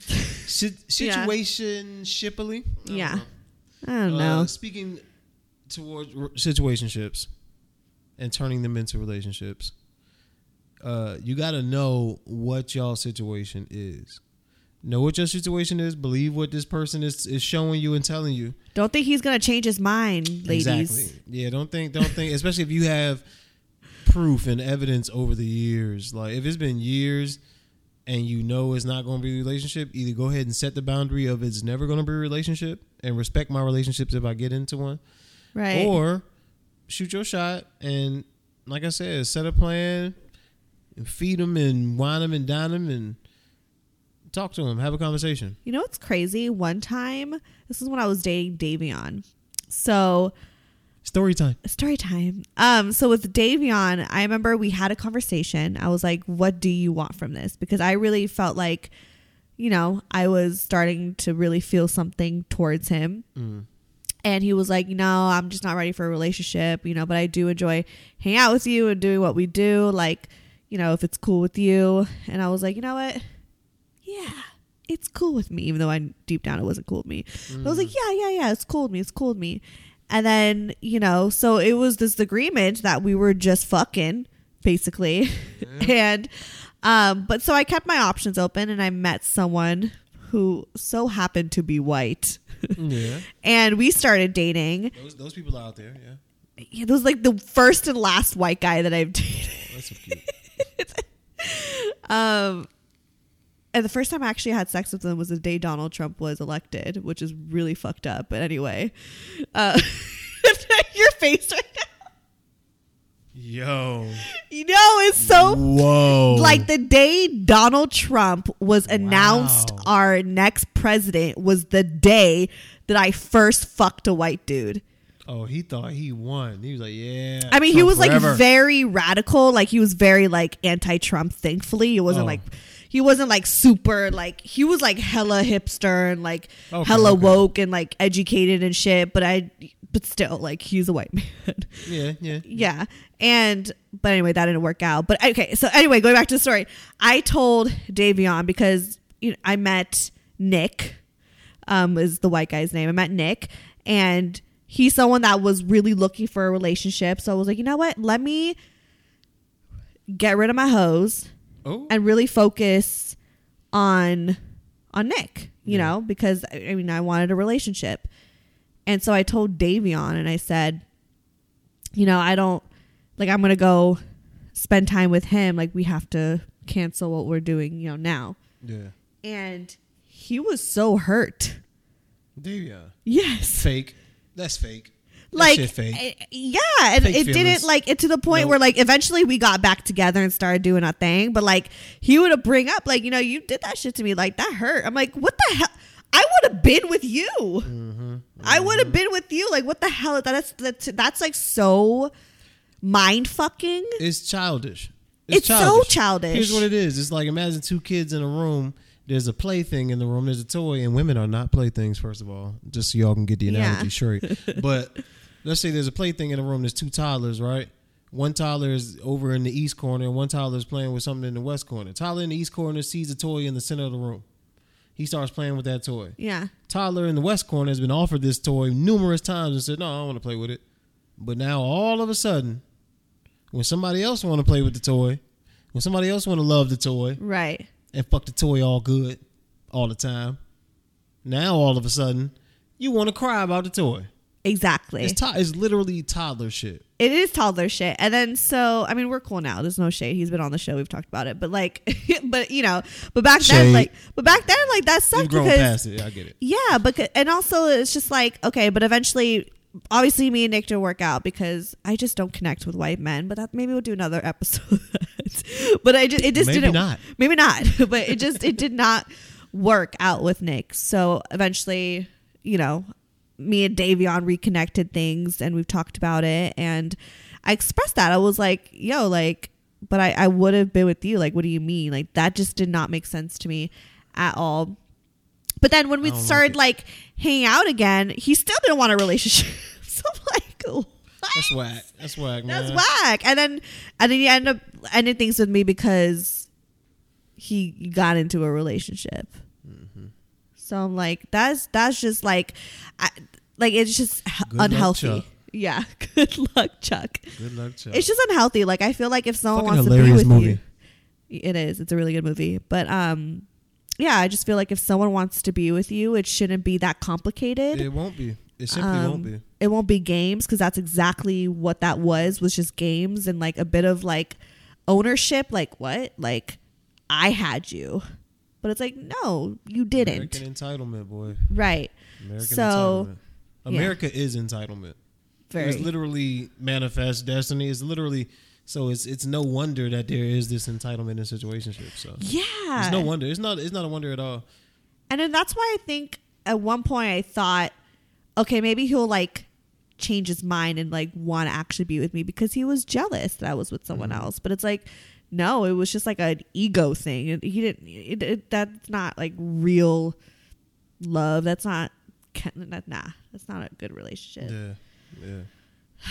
situationshiply. Yeah, I don't know. Uh, speaking towards situationships and turning them into relationships, uh, you got to know what y'all situation is. Know what your situation is. Believe what this person is is showing you and telling you. Don't think he's gonna change his mind, ladies. Exactly. Yeah. Don't think. Don't think. Especially if you have proof and evidence over the years. Like if it's been years and you know it's not going to be a relationship, either go ahead and set the boundary of it's never going to be a relationship and respect my relationships if I get into one. Right. Or shoot your shot and, like I said, set a plan and feed them and wine them and dine them and talk to them, have a conversation. You know what's crazy? One time, this is when I was dating Davion. So Story time. Story time. Um, so with Davion, I remember we had a conversation. I was like, what do you want from this? Because I really felt like, you know, I was starting to really feel something towards him. Mm. And he was like, no, I'm just not ready for a relationship, you know, but I do enjoy hanging out with you and doing what we do. Like, you know, if it's cool with you. And I was like, you know what? Yeah, it's cool with me. Even though I deep down it wasn't cool with me. Mm. But I was like, yeah, yeah, yeah, it's cool with me. It's cool with me. And then, you know, so it was this agreement that we were just fucking, basically. Yeah. and, um, but so I kept my options open and I met someone who so happened to be white. Yeah. And we started dating. Those, those people are out there, yeah. Yeah, that was like the first and last white guy that I've dated. Oh, that's so cute. um, and the first time I actually had sex with him was the day Donald Trump was elected, which is really fucked up. But anyway, uh, your face right now. Yo. You know, it's so... Whoa. Like the day Donald Trump was announced wow. our next president was the day that I first fucked a white dude. Oh, he thought he won. He was like, yeah. I mean, Trump he was forever. like very radical. Like he was very like anti-Trump, thankfully. It wasn't oh. like... He wasn't like super like he was like hella hipster and like okay, hella okay. woke and like educated and shit. But I, but still like he's a white man. Yeah, yeah, yeah. And but anyway, that didn't work out. But okay, so anyway, going back to the story, I told Davion because you know, I met Nick, um, is the white guy's name. I met Nick, and he's someone that was really looking for a relationship. So I was like, you know what? Let me get rid of my hoes. Oh. And really focus on on Nick, you yeah. know, because I mean I wanted a relationship. And so I told Davion and I said, you know, I don't like I'm gonna go spend time with him. Like we have to cancel what we're doing, you know, now. Yeah. And he was so hurt. Davion. Yes. Fake. That's fake. Like, shit fake. eh, yeah, and Fake it feelings. didn't like it to the point Nope. where like eventually we got back together and started doing a thing. But like he would have bring up like, you know, you did that shit to me, like that hurt. I'm like, what the hell? I would have been with you. Mm-hmm, mm-hmm. I would have been with you. Like, what the hell? That's that's that's like so mind fucking. It's childish. It's so childish. Here's what it is. It's like imagine two kids in a room. There's a plaything in the room. There's a toy, and women are not playthings. First of all, just so y'all can get the analogy Yeah. straight. But let's say there's a plaything in the room. There's two toddlers, right? One toddler is over in the east corner, and one toddler is playing with something in the west corner. Toddler in the east corner sees a toy in the center of the room. He starts playing with that toy. Yeah. Toddler in the west corner has been offered this toy numerous times and said, "No, I don't want to play with it." But now all of a sudden, when somebody else want to play with the toy, when somebody else want to love the toy, Right. and fuck the toy all good all the time, now all of a sudden you want to cry about the toy. Exactly. It's, to- it's literally toddler shit. It is toddler shit. And then so I mean we're cool now. There's no shade. He's been on the show. We've talked about it. But like but you know, but back Shade. then like but back then like that sucked You've grown because past it. I get it. yeah, but and also it's just like okay, but eventually obviously me and Nick didn't work out because I just don't connect with white men, but that maybe we'll do another episode. But I just it just Maybe didn't not. maybe not. But it just it did not work out with Nick. So eventually, you know, me and Davion reconnected things and we've talked about it, and I expressed that. I was like, yo, like, but I, I would have been with you. Like, what do you mean? Like, that just did not make sense to me at all. But then when we I don't started like like hanging out again, he still didn't want a relationship. So I'm like, what? That's whack. That's whack, man. That's whack. And then and then he ended up ending things with me because he got into a relationship. Mm-hmm. So I'm like, that's that's just like, I, like it's just h- Good luck, unhealthy. Chuck. Yeah, good luck, Chuck. Good luck, Chuck. It's just unhealthy. Like I feel like if someone Fucking wants to be hilarious with movie. you, it is. It's a really good movie. But um, yeah, I just feel like if someone wants to be with you, it shouldn't be that complicated. It won't be. It simply Um, won't be. It won't be games because that's exactly what that was. Was just games and like a bit of like ownership. Like what? Like I had you, but it's like no, you didn't. American entitlement, boy. Right. American So, entitlement. yeah. America is entitlement. Very. It's literally manifest destiny. It's literally so. It's it's no wonder that there is this entitlement in situationship. So Yeah. it's no wonder. It's not. It's not a wonder at all. And then that's why I think at one point I thought, okay, maybe he'll like change his mind and like want to actually be with me because he was jealous that I was with someone Mm-hmm. else. But it's like, no, it was just like an ego thing. And he didn't, it, it, that's not like real love. That's not, nah, that's not a good relationship. Yeah. Yeah.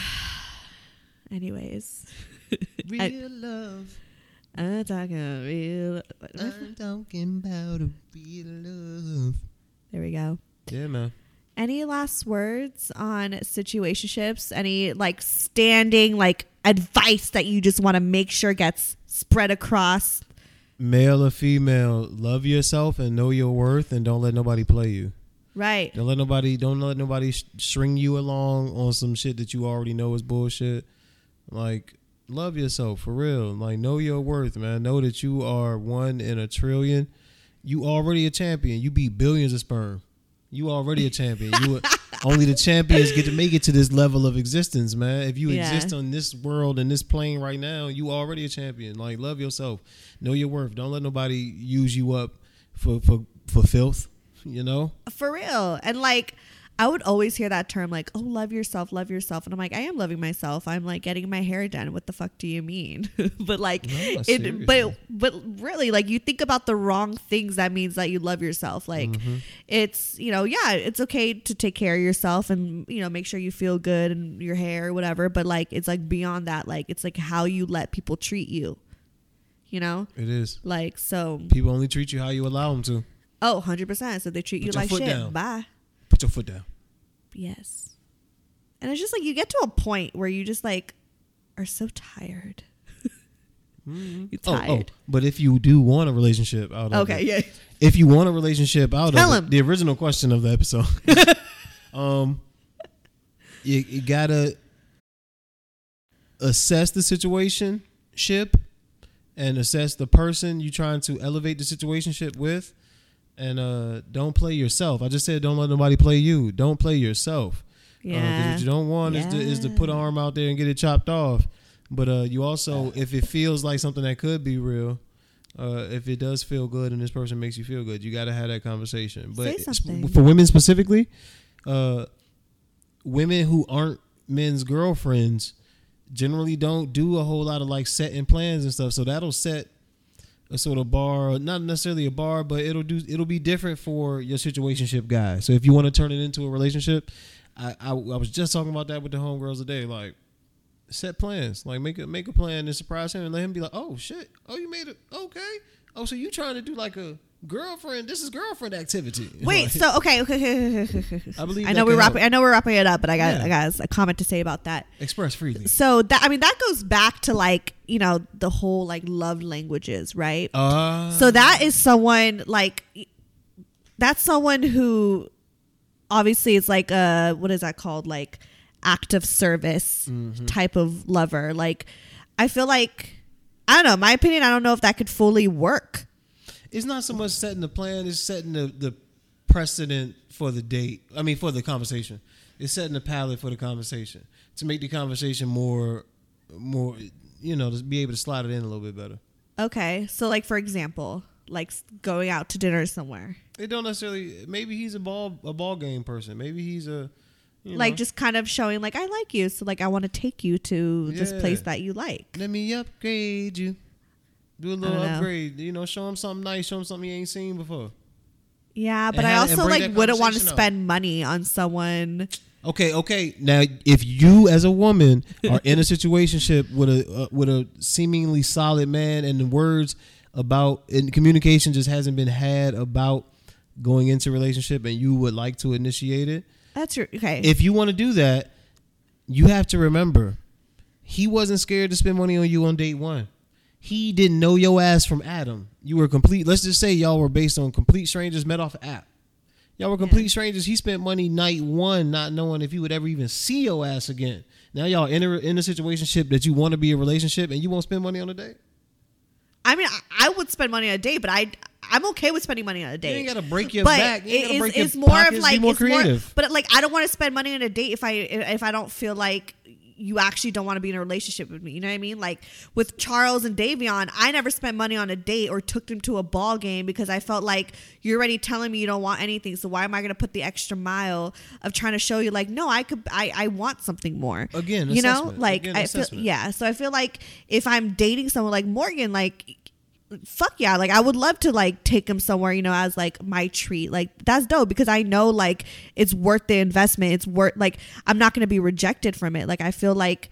Anyways. Real I- love. I'm talking real. I'm talking about a real love. There we go. Yeah, man. Any last words on situationships? Any like standing like advice that you just want to make sure gets spread across? Male or female, love yourself and know your worth, and don't let nobody play you. Right. Don't let nobody. Don't let nobody sh- string you along on some shit that you already know is bullshit. Like, love yourself for real. Like, know your worth, man. Know that you are one in a trillion. You already a champion. You beat billions of sperm. You already a champion. You only the champions get to make it to this level of existence, man. If you Yeah. exist on this world and this plane right now, you already a champion. Like, love yourself. Know your worth. Don't let nobody use you up for for, for filth. You know? For real. And like I would always hear that term like, oh, love yourself, love yourself. And I'm like, I am loving myself. I'm like getting my hair done. What the fuck do you mean? But like No, it seriously. but but really like you think about the wrong things, that means that you love yourself. Like Mhm. it's, you know, yeah, it's okay to take care of yourself and, you know, make sure you feel good and your hair or whatever. But like it's like beyond that, like it's like how you let people treat you. You know? It is. Like so People only treat you how you allow them to. oh, one hundred percent. So they treat Put you your like foot shit. down. Bye. Put your foot down. Yes. And it's just like you get to a point where you just like are so tired. You're Oh, oh, tired. but if you do want a relationship out of Okay, it, yeah. if you want a relationship out Tell of him. it, the original question of the episode, um, you, you gotta assess the situation ship and assess the person you trying to elevate the situationship with, and uh, don't play yourself. I just said don't let nobody play you. Don't play yourself. Yeah. Uh, 'cause what you don't want yeah. is to is to put an arm out there and get it chopped off. But uh, you also, if it feels like something that could be real, uh, if it does feel good and this person makes you feel good, you got to have that conversation. But Say something. for women specifically, uh, women who aren't men's girlfriends generally don't do a whole lot of like setting plans and stuff. So that'll set a sort of bar, not necessarily a bar, but it'll do it'll be different for your situationship guy. So if you want to turn it into a relationship, I, I I was just talking about that with the homegirls today. Like, set plans, like make a make a plan and surprise him and let him be like, oh shit, oh you made it, okay, oh so you trying to do like a girlfriend? This is girlfriend activity. Wait, Like, so okay, okay, okay, okay. I believe I that know we're can wrapping. help. I know we're wrapping it up, but I got Yeah. I got a comment to say about that. Express freely. So that I mean that goes back to like you know the whole like love languages, right? Uh, so that is someone like that's someone who obviously is like a what is that called like act of service Mhm. type of lover. Like I feel like I don't know. In my opinion, I don't know if that could fully work. It's not so much setting the plan; it's setting the, the precedent for the date. I mean, for the conversation. It's setting the palette for the conversation to make the conversation more, more. You know, to be able to slide it in a little bit better. Okay, so like for example, like s- going out to dinner somewhere. It don't necessarily. Maybe he's a ball a ball game person. Maybe he's a you Like know, just kind of showing like I like you, so like I want to take you to this Yeah. place that you like. let me upgrade you. Do a little don't know. upgrade. You know, show him something nice. Show him something he ain't seen before. Yeah, but And I have- and also bring like that wouldn't want to conversation up. spend money on someone. Okay, okay. Now, if you as a woman are in a situationship with a uh, with a seemingly solid man, and the words about and communication just hasn't been had about going into a relationship, and you would like to initiate it, That's your okay. if you want to do that, you have to remember he wasn't scared to spend money on you on date one. He didn't know your ass from Adam. You were complete. Let's just say y'all were based on complete strangers met off an app. Y'all were complete strangers. He spent money night one, not knowing if he would ever even see your ass again. Now y'all in a, in a situationship that you want to be a relationship, and you won't spend money on a date. I mean, I, I would spend money on a date, but I I'm okay with spending money on a date. You ain't gotta break your but back. You ain't it gotta is- break your it's more pockets. of Be like more it's more, creative. but like I don't want to spend money on a date if I if I don't feel like you actually don't want to be in a relationship with me. You know what I mean? Like with Charles and Davion, I never spent money on a date or took them to a ball game because I felt like you're already telling me you don't want anything. So why am I going to put the extra mile of trying to show you like, no, I could, I, I want something more. Again, you know, assessment. like Again, I feel, assessment. yeah. So I feel like if I'm dating someone like Morgan, like, fuck yeah, like I would love to like take him somewhere, you know, as like my treat. Like that's dope because I know like it's worth the investment. It's worth like I'm not going to be rejected from it. Like I feel like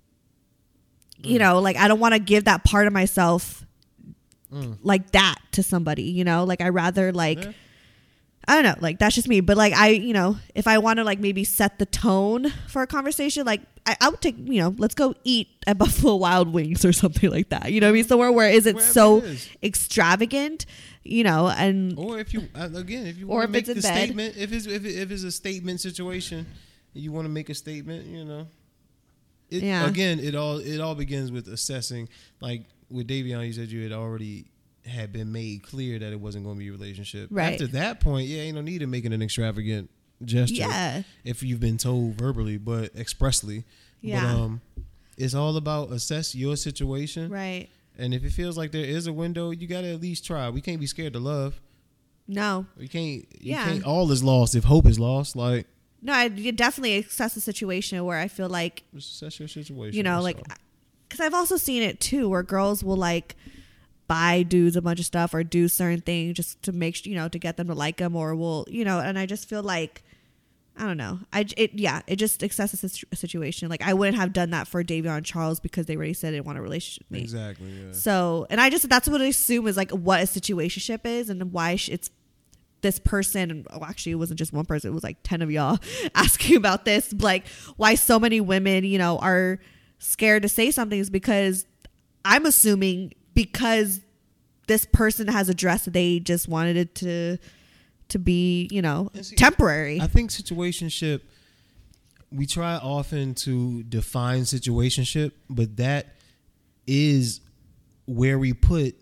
you know, like I don't want to give that part of myself Mm. like that to somebody, you know? Like I rather like Yeah. I don't know, like that's just me. But like I, you know, if I want to like maybe set the tone for a conversation, like I, I would take, you know, let's go eat at Buffalo Wild Wings or something like that. You know what I mean? Somewhere where is it Wherever so it is. extravagant, you know, and Or if you uh, again, if you Or want if to make it's in the bed. statement, if it's if, it, if it's a statement situation, you want to make a statement, you know. It, Yeah. Again, it all it all begins with assessing. Like with Davion, you said you had already had been made clear that it wasn't going to be a relationship. Right. After that point, yeah, ain't no need in making an extravagant gesture. Yeah. If you've been told verbally, but expressly. Yeah. But um, it's all about assess your situation. right. And if it feels like there is a window, you got to at least try. We can't be scared to love. No. You can't. You Yeah. can't. All is lost if hope is lost. Like No, I you definitely assess a situation where I feel like that's your situation. you know, that's like, all. because I've also seen it too, where girls will like buy dudes a bunch of stuff or do certain things just to make sh- you know to get them to like them, or will you know, and I just feel like I don't know, I j- it yeah, it just assesses a situ- a situation. Like I wouldn't have done that for Davion and Charles because they already said they didn't want a relationship with me. Exactly. Yeah. So, and I just that's what I assume is like what a situationship is and why sh- it's this person. And oh, actually, it wasn't just one person; it was like ten of y'all asking about this. Like, why so many women, you know, are scared to say something is because I'm assuming because this person has addressed that they just wanted it to to be, you know, see, temporary. I think situationship. We try often to define situationship, but that is where we put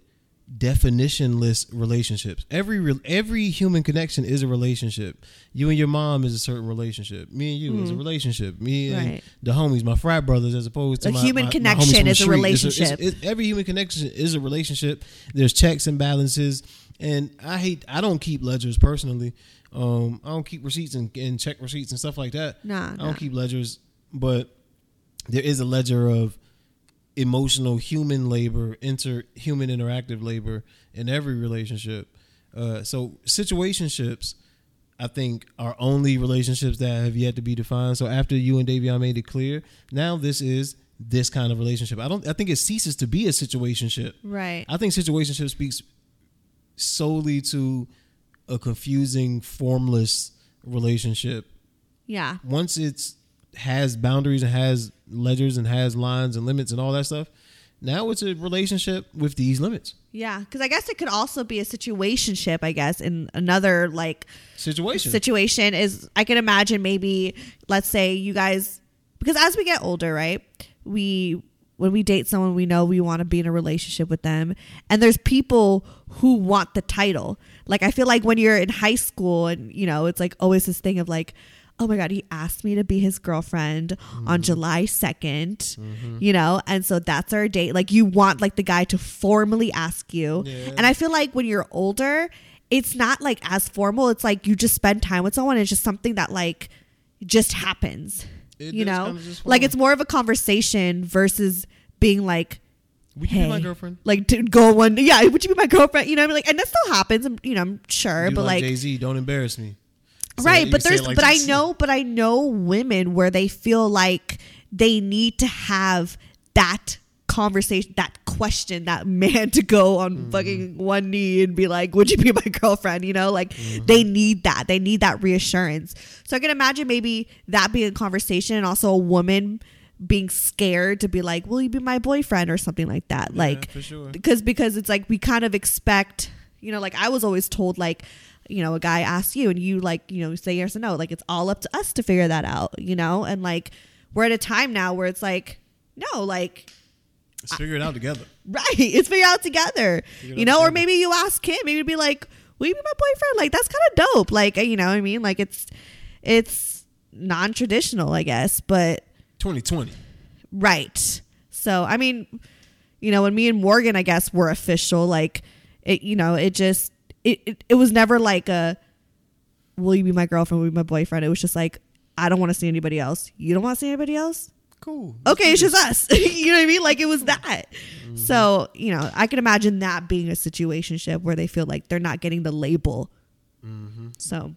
definitionless relationships. Every re- every human connection is a relationship. You and your mom is a certain relationship. Me and you mm. is a relationship. Me and right. the homies, my frat brothers, as opposed to a my, human my, connection my is a relationship. It's a, it's, it's, every human connection is a relationship. There's checks and balances, and I hate. I don't keep ledgers personally. Um, I don't keep receipts and, and check receipts and stuff like that. Nah, I don't nah. keep ledgers, but there is a ledger of emotional human labor, inter human interactive labor in every relationship. Uh, so situationships, I think, are only relationships that have yet to be defined. So after you and Davion made it clear, now this is this kind of relationship. I don't. I think it ceases to be a situationship. Right. I think situationship speaks solely to a confusing, formless relationship. Yeah. Once it's has boundaries and has ledgers and has lines and limits and all that stuff, now it's a relationship with these limits. Yeah, because I guess it could also be a situationship, I guess, in another like situation. Situation is, I can imagine maybe, let's say you guys, because as we get older, right, we, when we date someone, we know we want to be in a relationship with them. And there's people who want the title. Like, I feel like when you're in high school and, you know, it's like always this thing of like, oh my God, he asked me to be his girlfriend mm-hmm. on July second, mm-hmm. you know? And so that's our date. Like, you want like the guy to formally ask you. Yeah. And I feel like when you're older, it's not like as formal. It's like you just spend time with someone. It's just something that like just happens, it you know? Like, it's more of a conversation versus being like, would you hey, be my girlfriend? Like, to go one, yeah, would you be my girlfriend? You know what I mean? Like, and that still happens, you know, I'm sure, you but like, like Jay-Z, don't embarrass me. So right, but there's, like but this. I know, but I know women where they feel like they need to have that conversation, that question, that man to go on mm-hmm. fucking one knee and be like, would you be my girlfriend? You know, like mm-hmm. they need that. They need that reassurance. So I can imagine maybe that being a conversation, and also a woman being scared to be like, will you be my boyfriend or something like that? Yeah, like, for sure. because, because it's like, we kind of expect, you know, like I was always told like, you know, a guy asks you and you like, you know, say yes or no. Like, it's all up to us to figure that out, you know? And like, we're at a time now where it's like, no, like, let's figure it out together. Right. It's figure out together, figure you know, together. Or maybe you ask him, maybe be like, will you be my boyfriend? Like, that's kind of dope. Like, you know what I mean? Like, it's, it's non-traditional, I guess, but twenty twenty. Right. So, I mean, you know, when me and Morgan, I guess, were official, like it, you know, it just, It, it it was never like a, will you be my girlfriend, will you be my boyfriend? It was just like, I don't want to see anybody else. You don't want to see anybody else? Cool. Okay, it's just us. You know what I mean? Like, it was that. Mm-hmm. So, you know, I can imagine that being a situationship where they feel like they're not getting the label. Mm-hmm. So,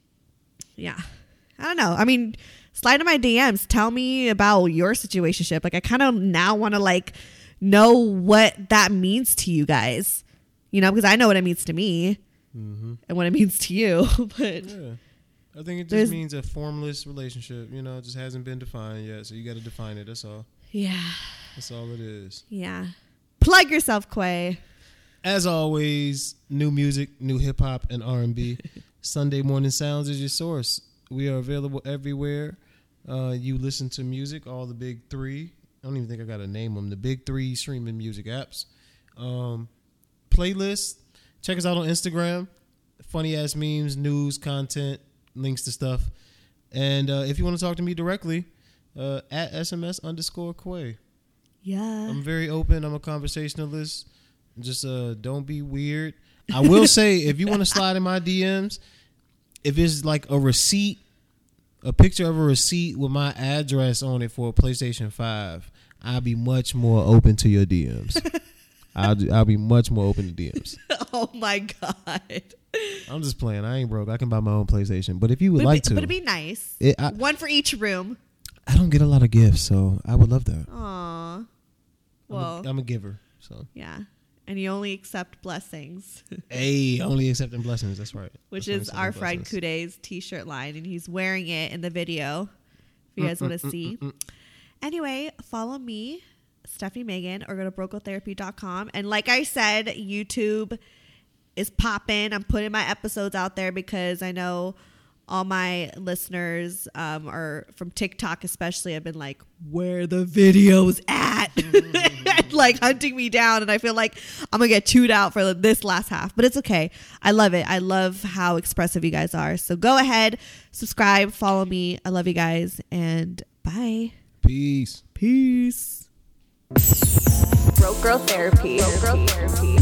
yeah. I don't know. I mean, slide in my D Ms. Tell me about your situationship. Like, I kind of now want to, like, know what that means to you guys. You know, because I know what it means to me mm-hmm. and what it means to you. But yeah, I think it just means a formless relationship. You know, it just hasn't been defined yet. So you got to define it. That's all. Yeah. That's all it is. Yeah. Plug yourself, Quay. As always, new music, new hip hop and R and B. Sunday Morning Sounds is your source. We are available everywhere. Uh, you listen to music, all the big three. I don't even think I got to name them. The big three streaming music apps. Um, playlist. Check us out on Instagram. Funny ass memes, news, content, links to stuff. And uh, if you want to talk to me directly, uh, at S M S underscore Quay. Yeah. I'm very open. I'm a conversationalist. Just uh, don't be weird. I will say, if you want to slide in my D Ms, if it's like a receipt, a picture of a receipt with my address on it for a PlayStation five, I'll be much more open to your D Ms. I'll do, I'll be much more open to D Ms. Oh my God. I'm just playing. I ain't broke. I can buy my own PlayStation. But if you would but like be, to, but it'd be nice. It, I, One for each room. I don't get a lot of gifts, so I would love that. Aw. Well, I'm a, I'm a giver, so yeah. And you only accept blessings. Hey, only accepting blessings. That's right. Which That's is our friend Kuday's t-shirt line, and he's wearing it in the video. If you guys want to see. Anyway, follow me, Stephanie Megan, or go to brocotherapy dot com. And like I said, YouTube is popping. I'm putting my episodes out there because I know all my listeners um, are from TikTok, especially. I've been like, where the videos at? and like hunting me down, and I feel like I'm gonna get chewed out for this last half, but it's okay. I love it. I love how expressive you guys are. So go ahead, subscribe, follow me. I love you guys, and bye. Peace. Peace. Broke Girl Therapy. Broke Girl Therapy.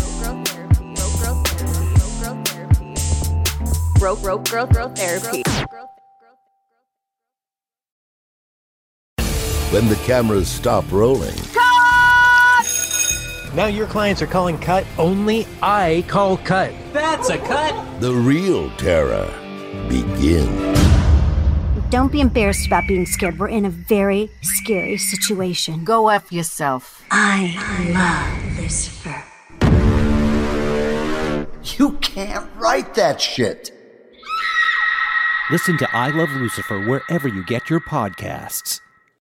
Broke Broke Girl Girl Therapy. When the cameras stop rolling. Cut! Now your clients are calling cut. Only I call cut. That's a cut. The real terror begins. Don't be embarrassed about being scared. We're in a very scary situation. Go F yourself. I love Lucifer. You can't write that shit. Listen to I Love Lucifer wherever you get your podcasts.